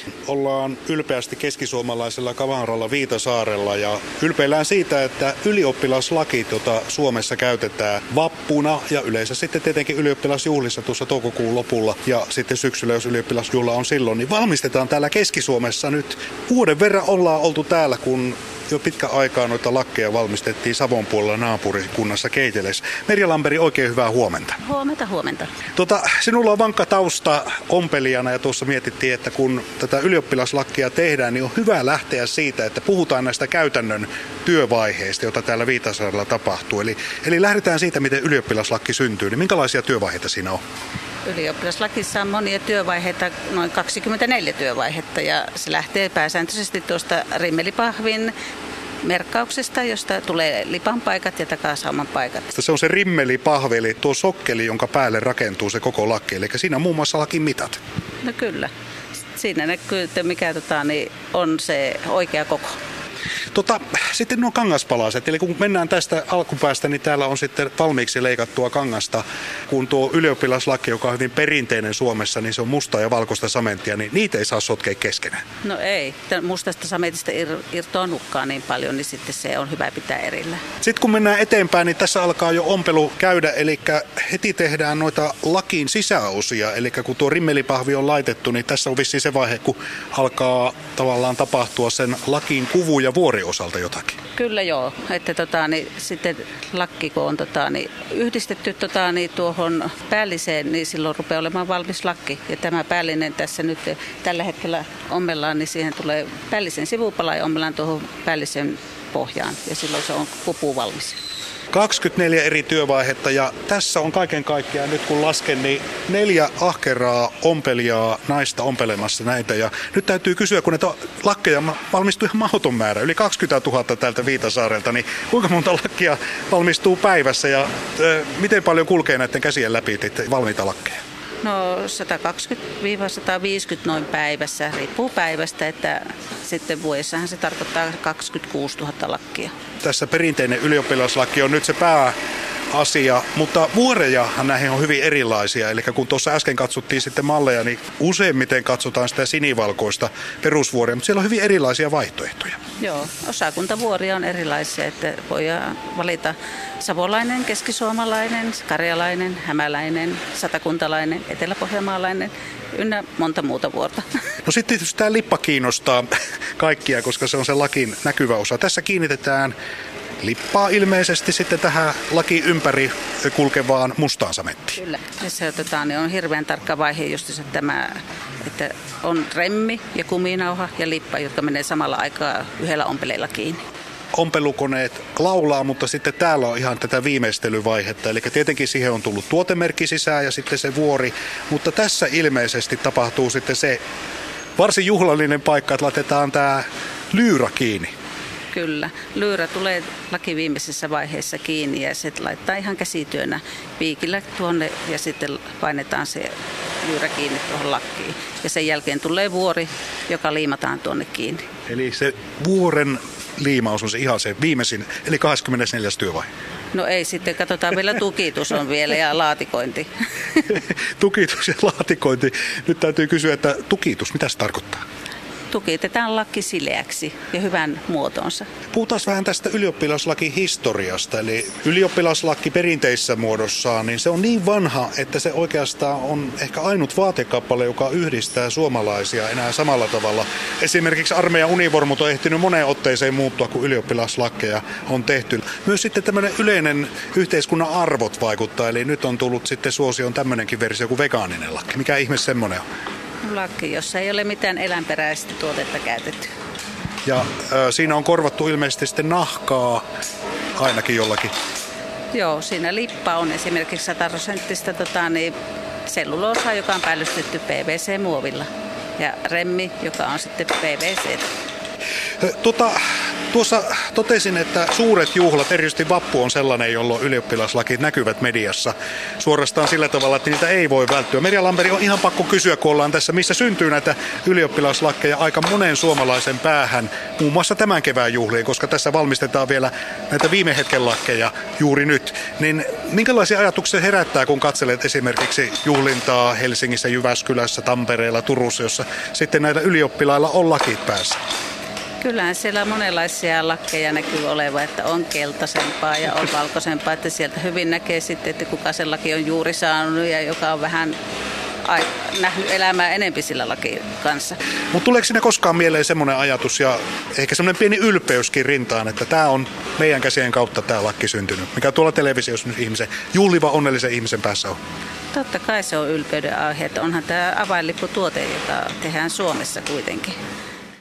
Ollaan ylpeästi keskisuomalaisella Kavanralla Viitasaarella ja ylpeillään siitä, että ylioppilaslaki, jota Suomessa käytetään vappuna ja yleensä sitten tietenkin ylioppilasjuhlissa tuossa toukokuun lopulla ja sitten syksyllä, jos ylioppilasjuhla on silloin, niin valmistetaan täällä Keski-Suomessa nyt. Vuoden verran ollaan oltu täällä, kun jo pitkä aikaa noita lakkeja valmistettiin Savon puolella naapurikunnassa Keiteles. Merja Lamperi, oikein hyvää huomenta. Huomenta. Sinulla on vankka tausta ompelijana ja tuossa mietittiin, että kun tätä ylioppilaslakkia tehdään, niin on hyvä lähteä siitä, että puhutaan näistä käytännön työvaiheista, joita täällä Viitasaarella tapahtuu. Eli lähdetään siitä, miten ylioppilaslaki syntyy. Niin minkälaisia työvaiheita siinä on? Ylioppilaslakissa on monia työvaiheita, noin 24 työvaihetta, ja se lähtee pääsääntöisesti tuosta rimmelipahvin merkkauksesta, josta tulee lipanpaikat ja takasauman paikat. Se on se rimmelipahvi, eli tuo sokkeli, jonka päälle rakentuu se koko lakki, eli siinä on muun muassa lakin mitat. No kyllä. Siinä näkyy, että mikä on se oikea koko. Sitten nuo kangaspalaset, eli kun mennään tästä alkupäästä, niin täällä on sitten valmiiksi leikattua kangasta, kun tuo ylioppilaslaki, joka on hyvin perinteinen Suomessa, niin se on musta ja valkoista samenttia, niin niitä ei saa sotkea keskenään. No ei, mustasta samentista irtoaa nukkaa niin paljon, niin sitten se on hyvä pitää erillä. Sitten kun mennään eteenpäin, niin tässä alkaa jo ompelu käydä, eli heti tehdään noita lakin sisäosia, eli kun tuo rimmelipahvi on laitettu, niin tässä on vissiin se vaihe, kun alkaa tavallaan tapahtua sen lakin kuvu ja vuori osalta jotakin. Kyllä joo, että sitten lakki kun on yhdistetty tuohon päälliseen, niin silloin rupeaa olemaan valmis lakki. Ja tämä päällinen tässä nyt tällä hetkellä ommellaan, niin siihen tulee päällisen sivupala ja ommellaan tuohon päällisen pohjaan ja silloin se on kupu valmis. 24 eri työvaihetta ja tässä on kaiken kaikkiaan, nyt kun lasken, niin 4 ahkeraa ompelijaa naista ompelemassa näitä. Ja nyt täytyy kysyä, kun näitä lakkeja valmistuu ihan mahdoton määrä, yli 20 000 täältä Viitasaarelta, niin kuinka monta lakkia valmistuu päivässä ja miten paljon kulkee näiden käsien läpi valmiita lakkeja? No 120-150 noin päivässä, riippuu päivästä, että sitten vuodessahan se tarkoittaa 26 000 lakkia. Tässä perinteinen ylioppilaslaki on nyt se pääasia, mutta vuorejahan näihin on hyvin erilaisia. Eli kun tuossa äsken katsottiin sitten malleja, niin useimmiten katsotaan sitä sinivalkoista perusvuoria, mutta siellä on hyvin erilaisia vaihtoehtoja. Joo, osakuntavuoria on erilaisia, että voi valita savolainen, keskisuomalainen, karjalainen, hämäläinen, satakuntalainen, eteläpohjanmaalainen ynnä monta muuta vuorta. No sitten tietysti tämä lippa kiinnostaa kaikkia, koska se on se lakin näkyvä osa. Tässä kiinnitetään lippaa ilmeisesti sitten tähän lakin ympäri kulkevaan mustaan samenttiin. Kyllä. Se on hirveän tarkka vaihe just tämä, että on remmi ja kuminauha ja lippa, jotka menee samalla aikaa yhdellä ompeleella kiinni. Ompelukoneet laulaa, mutta sitten täällä on ihan tätä viimeistelyvaihetta. Eli tietenkin siihen on tullut tuotemerkki sisään ja sitten se vuori, mutta tässä ilmeisesti tapahtuu sitten se varsin juhlallinen paikka, että laitetaan tämä lyyrä kiinni. Kyllä. Lyyrä tulee laki viimeisessä vaiheessa kiinni ja se laittaa ihan käsityönä piikillä tuonne ja sitten painetaan se lyyrä kiinni tuohon lakkiin. Ja sen jälkeen tulee vuori, joka liimataan tuonne kiinni. Eli se vuoren liimaus on se ihan se viimeisin, eli 24. työvaihe. No ei, sitten katsotaan vielä tukitus on vielä ja laatikointi. Tukitus ja laatikointi. Nyt täytyy kysyä, että tukitus, mitä se tarkoittaa? Tukitetaan lakki sileäksi ja hyvän muotonsa. Puhutaan vähän tästä ylioppilaslakin historiasta. Eli ylioppilaslaki perinteisessä muodossaan, niin se on niin vanha, että se oikeastaan on ehkä ainut vaatekappale, joka yhdistää suomalaisia enää samalla tavalla. Esimerkiksi armeijan univormut on ehtinyt moneen otteeseen muuttua, kun ylioppilaslakkeja on tehty. Myös sitten tämmöinen yleinen yhteiskunnan arvot vaikuttaa, eli nyt on tullut sitten suosioon tämmöinenkin versio kuin vegaaninen lakki. Mikä ihme semmoinen on? Lakki, jossa ei ole mitään eläinperäistä tuotetta käytetty. Ja siinä on korvattu ilmeisesti sitten nahkaa ainakin jollakin. Joo, siinä lippa on esimerkiksi 100% selluloosaa, joka on päällystetty PVC-muovilla. Ja remmi, joka on sitten PVC. tuossa totesin, että suuret juhlat, erityisesti vappu on sellainen, jolloin ylioppilaslakit näkyvät mediassa suorastaan sillä tavalla, että niitä ei voi välttyä. Merja Lamperi, on ihan pakko kysyä, kun ollaan tässä, missä syntyy näitä ylioppilaslakkeja aika monen suomalaisen päähän, muun muassa tämän kevään juhliin, koska tässä valmistetaan vielä näitä viime hetken lakkeja juuri nyt. Niin minkälaisia ajatuksia herättää, kun katselet esimerkiksi juhlintaa Helsingissä, Jyväskylässä, Tampereella, Turussa, jossa sitten näillä ylioppilailla on lakit päässä? Kyllähän siellä monenlaisia lakkeja näkyy olevan, että on keltaisempaa ja on valkoisempaa, että sieltä hyvin näkee sitten, että kuka sen laki on juuri saanut ja joka on vähän nähnyt elämää enempi sillä lakin kanssa. Mutta tuleeko sinne koskaan mieleen semmoinen ajatus ja ehkä semmoinen pieni ylpeyskin rintaan, että tämä on meidän käsien kautta tämä lakki syntynyt, mikä tuolla televisiossa nyt ihmisen, juhliva onnellisen ihmisen päässä on? Totta kai se on ylpeyden aihe, että onhan tämä avainlipputuote, jota tehdään Suomessa kuitenkin.